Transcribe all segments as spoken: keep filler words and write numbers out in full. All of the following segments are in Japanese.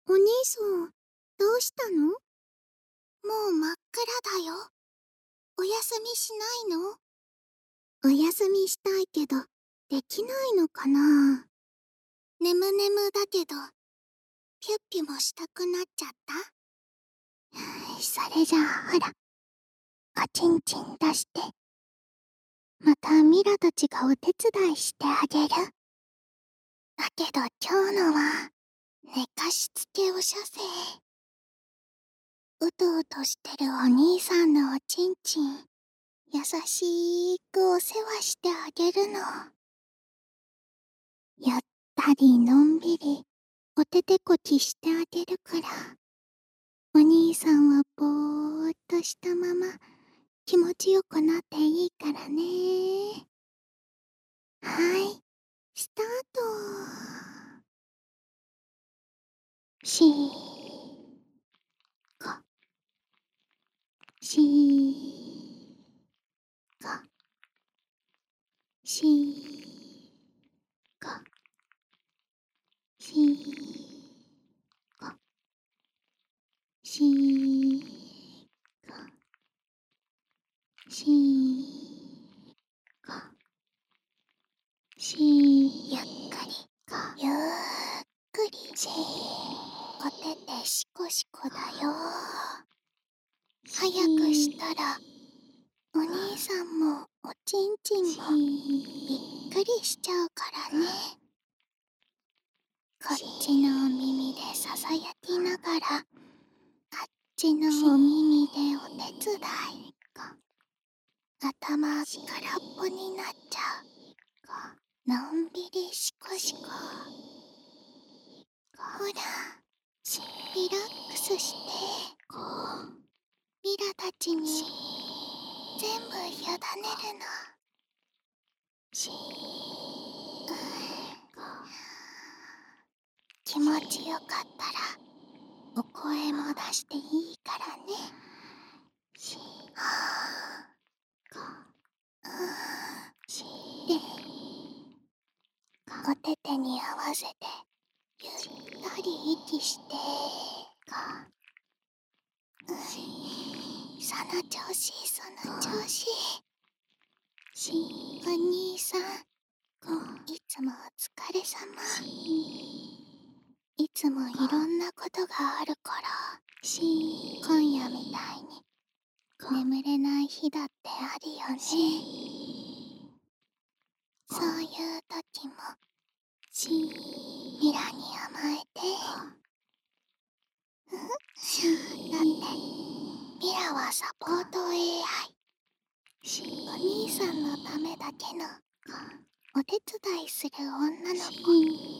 お兄さん、どうしたの？もう真っ暗だよ。お休みしないの？お休みしたいけど、できないのかな？ねむねむだけど、ピュッピュもしたくなっちゃった？それじゃあほら、おちんちん出して。またミラたちがお手伝いしてあげる。だけど今日のは、寝かしつけおしゃせ。うとうとしてるお兄さんのおちんちん、優しーくお世話してあげるの。ゆったりのんびり、おててこきしてあげるから、お兄さんはぼーっとしたまま、気持ちよくなっていいからね。はい、スタート。しーか、しーか、しーか、しーか、しーか、しーか、しーゆっくりか、ゆっくりしーおててしこしこだよ。早くしたらお兄さんもおちんちんもびっくりしちゃうからね。こっちのお耳でささやきながら、あっちのお耳でお手伝い。頭空っぽになっちゃう。のんびりしこしこ。ほら、リラックスして。ミラたちに全部委ねるの。気持ちよかったらお声も出していいからね。はぁで、おててに合わせてゆったり息してその調子その調子。お兄さん、いつもお疲れさま。いつもいろんなことがあるから今夜みたいに眠れない日だってあるよね。そういう時もミラに甘えて。だってミラはサポート エーアイ。お兄さんのためだけのお手伝いする女の子。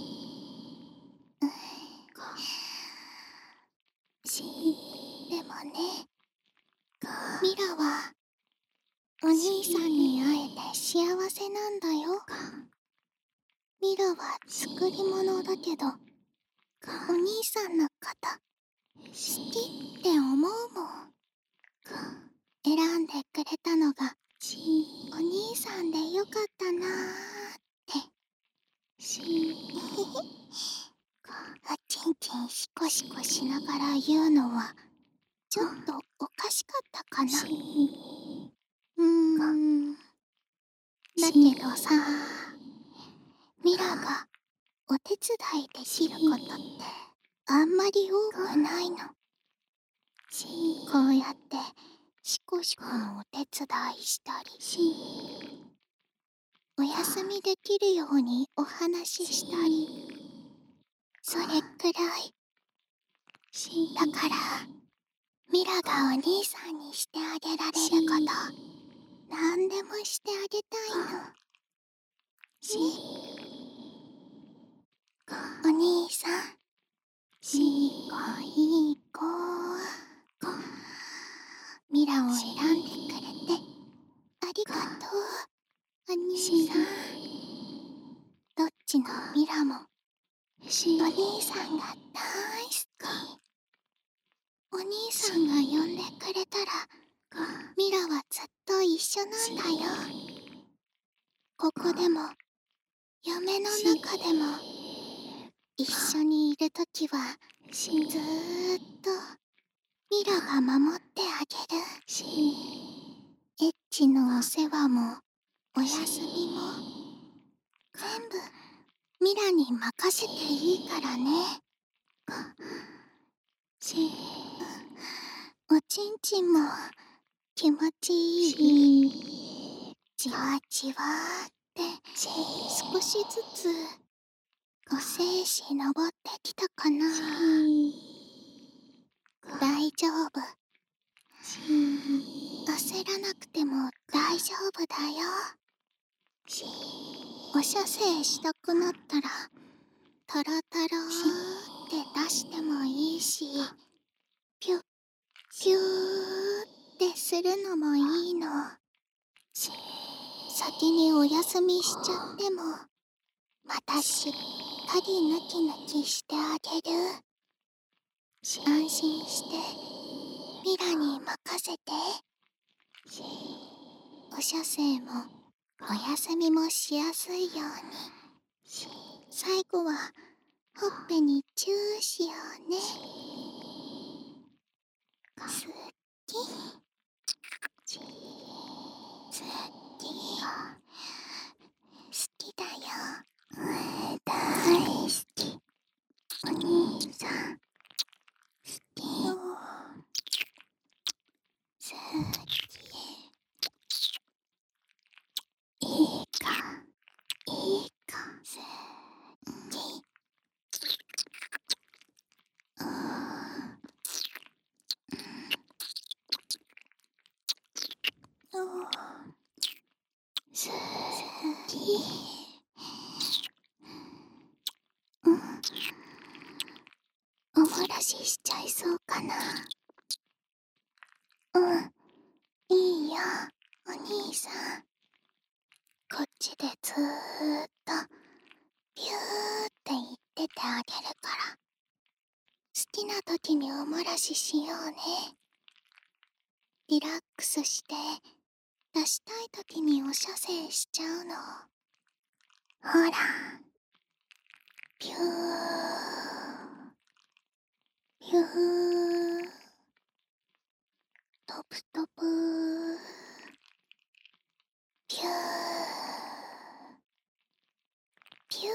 でもね、ミラはお兄さんに会えて幸せなんだよ。ミラは作り物だけど、お兄さんのこと好きって思うもん。選んでくれたのがお兄さんでよかったなーって。おちんちんシコシコしながら言うのはちょっとおかしかったかな。うーん。だけどさ、ミラがお手伝いできることってあんまり多くないの。こうやってシコシコのお手伝いしたり、お休みできるようにお話ししたり、それくらい。だからミラがお兄さんにしてあげられること、なんでもしてあげたいの。ね、お兄さん。いい子いい子。ミラを選んでくれてありがとう、お兄さん。どっちのミラもお兄さんが大好き。お兄さんが呼んでくれたらミラはずっと一緒なんだよ。ここでも夢の中でも一緒にいるときはずーっとミラが守ってあげる。エッチのお世話もお休みも全部ミラに任せていいからね。おちんちんも気持ちいい。じわじわーって少しずつご精子登ってきたかな。大丈夫。焦らなくても大丈夫だよ。お射精したくなったらトロトロって出してもいいし、ピュッピューってするのもいいの。先にお休みしちゃってもまたしっかりヌキヌキしてあげる。安心してミラに任せて。お射精もお休みもしやすいように最後はほっぺにチューしようね。すっきすっき好きだよ。大好き。お兄さん好きよ。すっきいいかいいか。すっきうーんすっきうん、おもらししちゃいそうかな。うん、いいよお兄さん。こっちでずーっとビューって言っててあげるから、好きな時におもらししようね。リラックスして出したい時にお射精しちゃうの。ほらビュービュートプトプビュービュー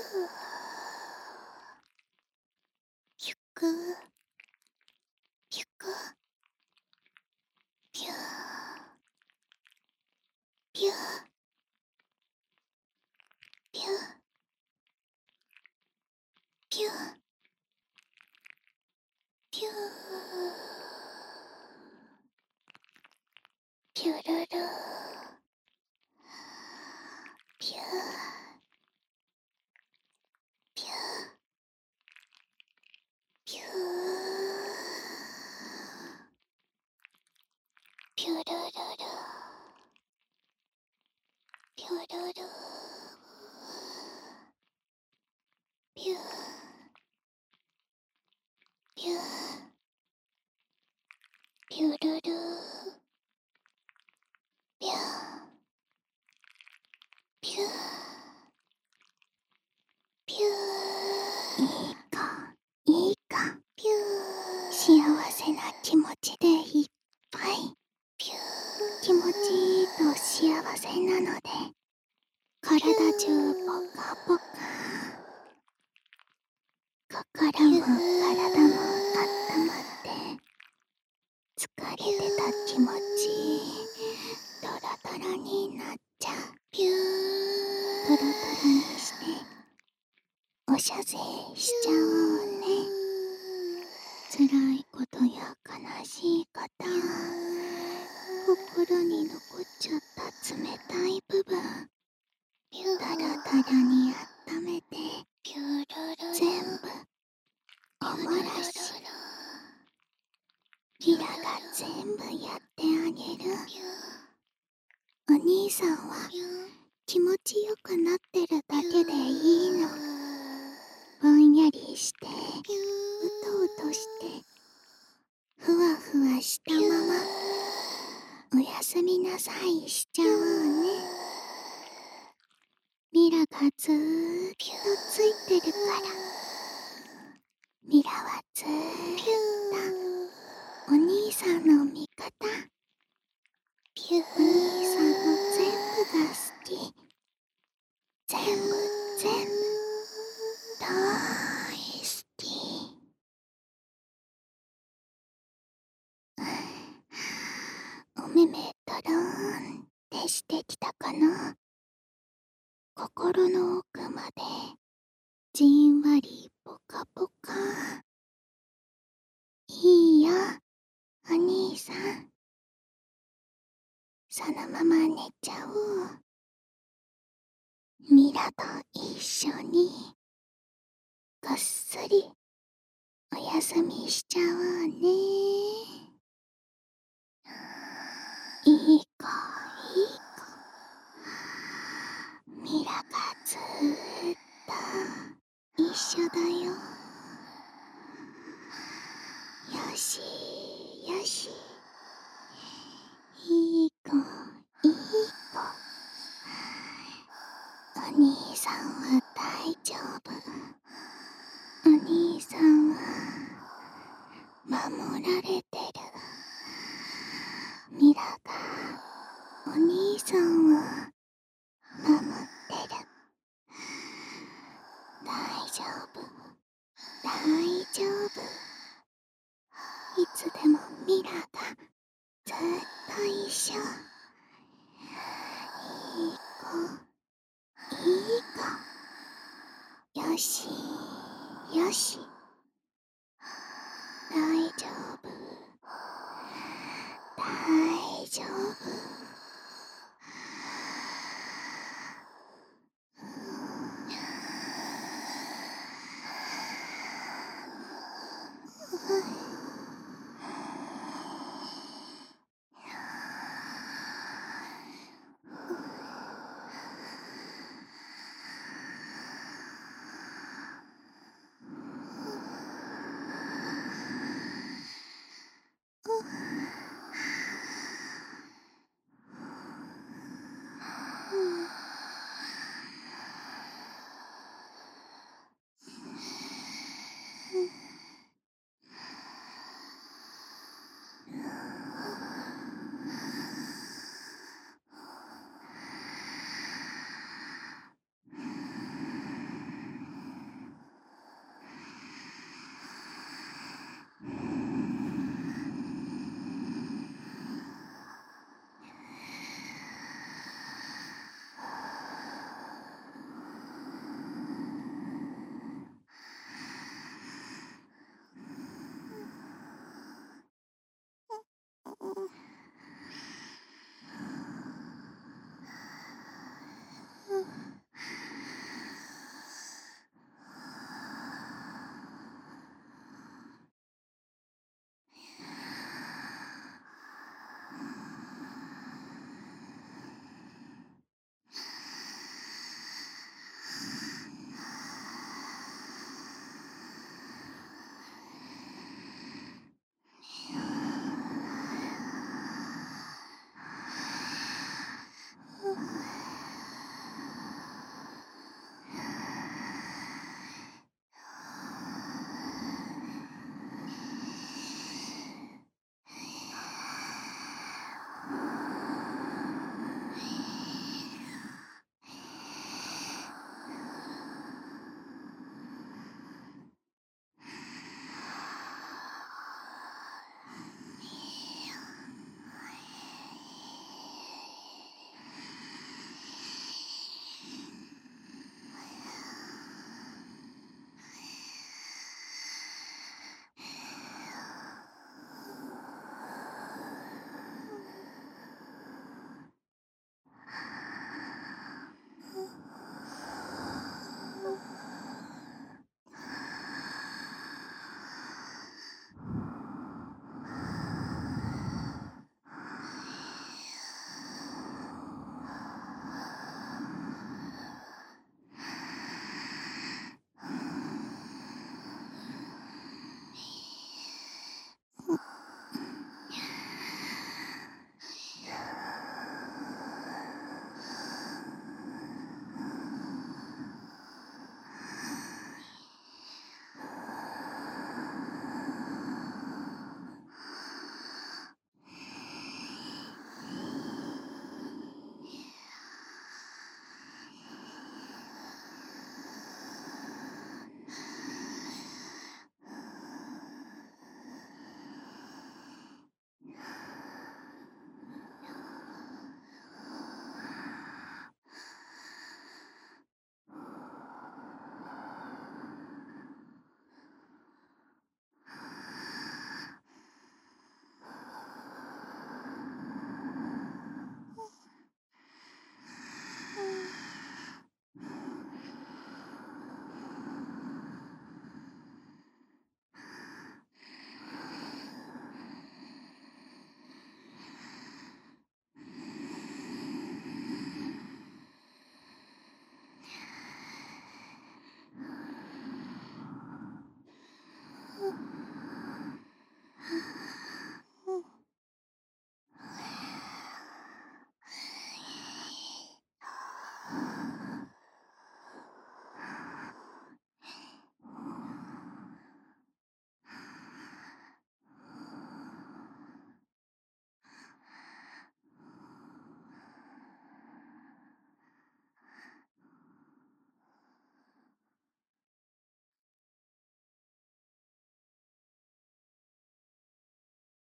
ゆくゆくビュービュービュービュービューピュルルピューピューピューピュルルルピュルルピューピューピュルルピューピューピューいいかいいかピュー幸せな気持ちでいっぱいピュー気持ちいいと幸せなので体中ポカポカ心も体もあったまって疲れてた気持ちドロドロになっちゃう。ピュードロドロにしてお射精しちゃおうね。辛いことや悲しいこと心に残っちゃった冷たい部分ダラダラに温めて全部おもらしリラが全部やってあげる。お兄さんは気持ちよくなってるだけでいいの。ぼんやりしてうとうとしてふわふわしたままおやすみなさいしちゃおうね。ミラがずーっとついてるからミラはずーっ大好き。お目目ドローンってしてきたかな。心の奥までじんわりポカポカ。いいよお兄さん、そのまま寝ちゃおう。ミラと一緒にぐっすりおやすみしちゃおうね。いい子いい子。ミラがずーっと一緒だよ。よしよし、いい子いい子。お兄さんは大丈夫。お兄さんは守られてる。ミラがお兄さんを守ってる。大丈夫大丈夫。いつでもミラがずっと一緒。いい子いい子。よしよし。